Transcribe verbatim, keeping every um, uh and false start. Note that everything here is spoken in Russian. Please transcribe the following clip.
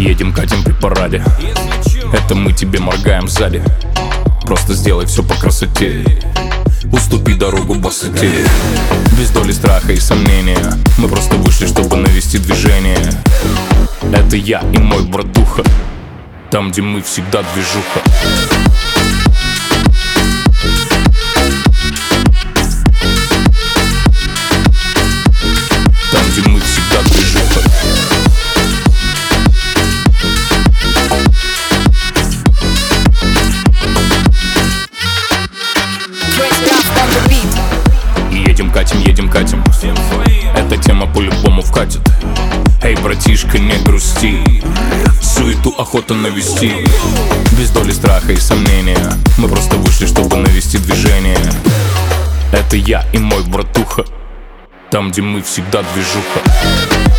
Едем, катим при параде. Это мы тебе моргаем сзади. Просто сделай все по красоте. Уступи дорогу босоте. Без доли страха и сомнения. Мы просто вышли, чтобы навести движение. Это я и мой братуха. Там, где мы, всегда движуха. Там, где мы, всегда движуха. Едем, катим, едем, катим. Эта тема по-любому вкатит. Эй, братишка, не грусти. Суету охота навести. Без доли страха и сомнения. Мы просто вышли, чтобы навести движение. Это я и мой братуха. Там, где мы, всегда движуха.